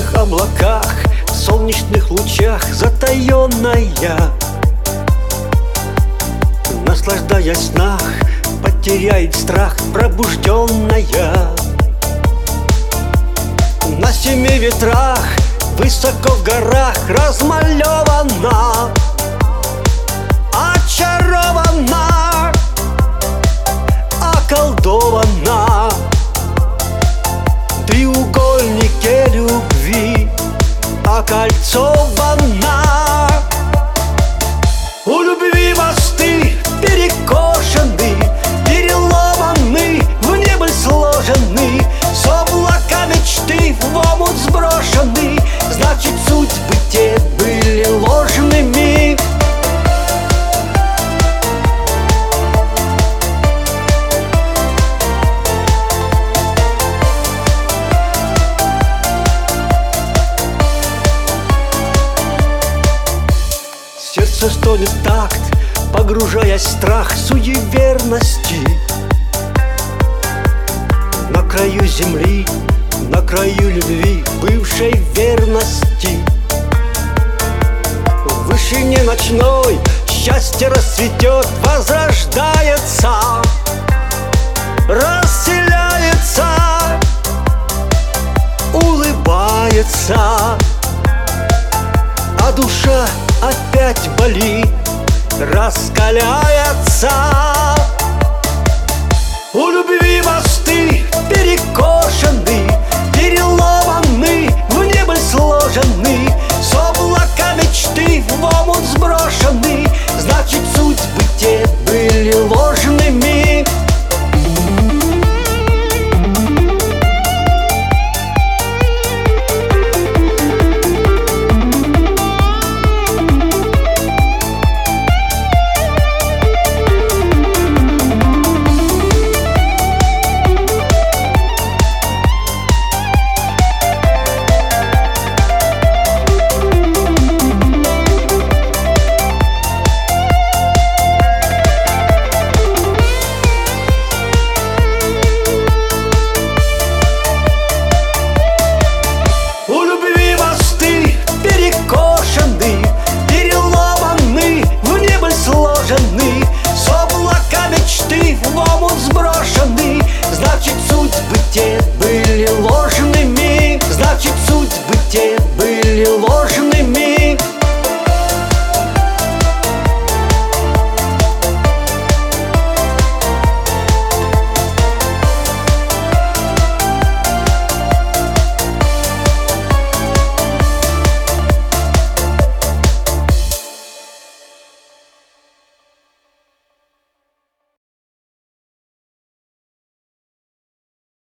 темных облаках, в солнечных лучах затаенная, наслаждаясь в снах, потеряет страх пробужденная. На семи ветрах, высоко в горах размалевана, очарована, околдована. В треугольнике любви окольцована. У любви мосты перекошены, переломаны, в небо сложены, с облака мечты в омут сброшены. Значит, судьбы те были ложными. Сердце стонет в такт, погружаясь в страх суеверности. На краю земли, на краю любви, бывшей верности. В вышине ночной счастье расцветет, возрождается, расселяется, улыбается. А душа опять болит, раскаляется. У любви мосты перекошены, переломаны,